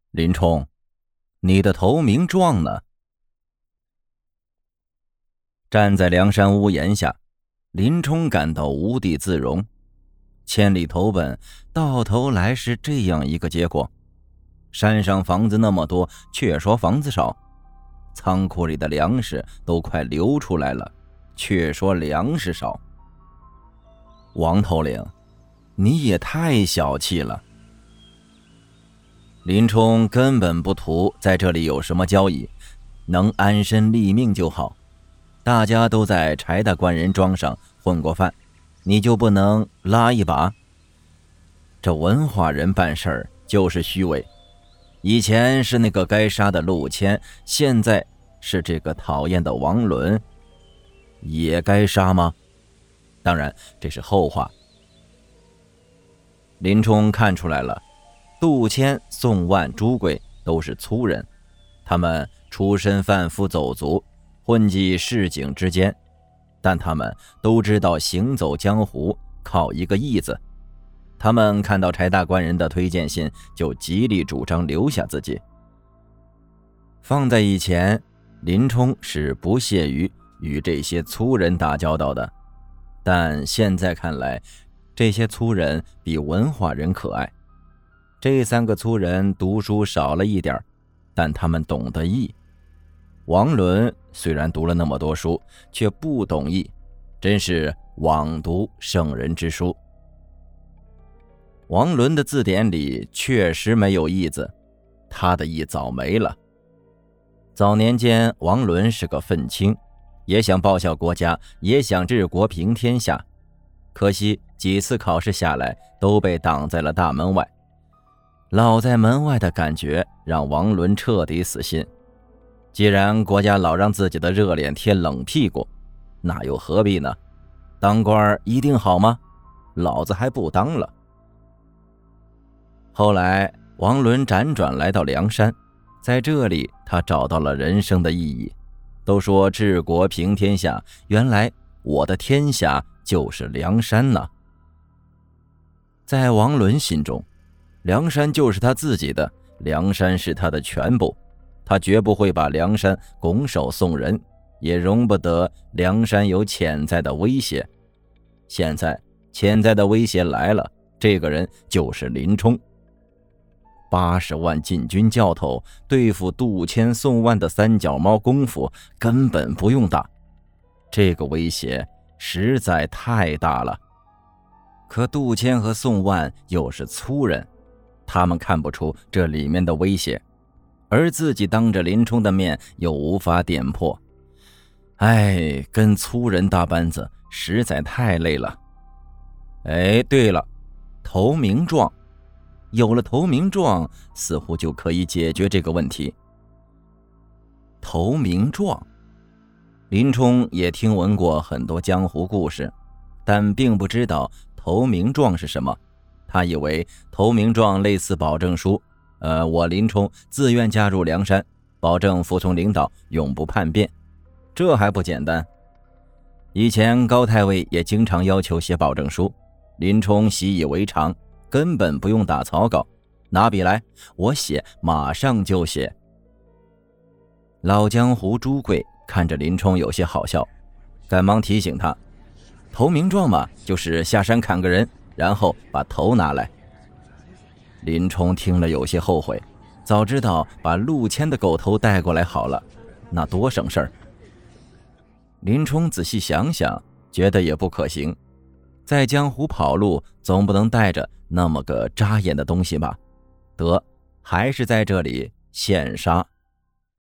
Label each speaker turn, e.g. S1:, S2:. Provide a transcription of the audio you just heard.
S1: 林冲，你的投名状呢？站在梁山屋檐下，林冲感到无地自容。千里投奔，到头来是这样一个结果。山上房子那么多，却说房子少；仓库里的粮食都快流出来了，却说粮食少。王头领，你也太小气了。林冲根本不图在这里有什么交易，能安身立命就好。大家都在柴大官人庄上混过饭，你就不能拉一把？这文化人办事儿就是虚伪。以前是那个该杀的陆谦，现在是这个讨厌的王伦，也该杀吗？当然这是后话。林冲看出来了，杜迁、宋万、朱贵都是粗人，他们出身贩夫走卒，混迹市井之间，但他们都知道行走江湖靠一个义字。他们看到柴大官人的推荐信，就极力主张留下自己。放在以前，林冲是不屑于与这些粗人打交道的，但现在看来，这些粗人比文化人可爱。这三个粗人读书少了一点，但他们懂得义。王伦虽然读了那么多书，却不懂义，真是枉读圣人之书。王伦的字典里确实没有义字，他的义早没了。早年间，王伦是个愤青，也想报效国家，也想治国平天下，可惜几次考试下来都被挡在了大门外。老在门外的感觉让王伦彻底死心。既然国家老让自己的热脸贴冷屁股，那又何必呢？当官一定好吗？老子还不当了。后来王伦辗转来到梁山，在这里他找到了人生的意义。都说治国平天下，原来我的天下就是梁山呐。在王伦心中，梁山就是他自己的，梁山是他的全部，他绝不会把梁山拱手送人，也容不得梁山有潜在的威胁。现在潜在的威胁来了，这个人就是林冲。80万禁军教头对付杜迁、宋万的三脚猫功夫根本不用打，这个威胁实在太大了。可杜迁和宋万又是粗人，他们看不出这里面的威胁，而自己当着林冲的面又无法点破。跟粗人搭班子实在太累了。对了，投名状。有了投名状，似乎就可以解决这个问题。投名状，林冲也听闻过很多江湖故事，但并不知道投名状是什么。他以为投名状类似保证书，我林冲自愿加入梁山，保证服从领导，永不叛变。这还不简单？以前高太尉也经常要求写保证书，林冲习以为常，根本不用打草稿，拿笔来，我写，马上就写。老江湖朱贵看着林冲有些好笑，赶忙提醒他，投名状嘛，就是下山砍个人，然后把头拿来。林冲听了有些后悔，早知道把陆谦的狗头带过来好了，那多省事儿。林冲仔细想想，觉得也不可行，在江湖跑路总不能带着那么个扎眼的东西吧，还是在这里现杀。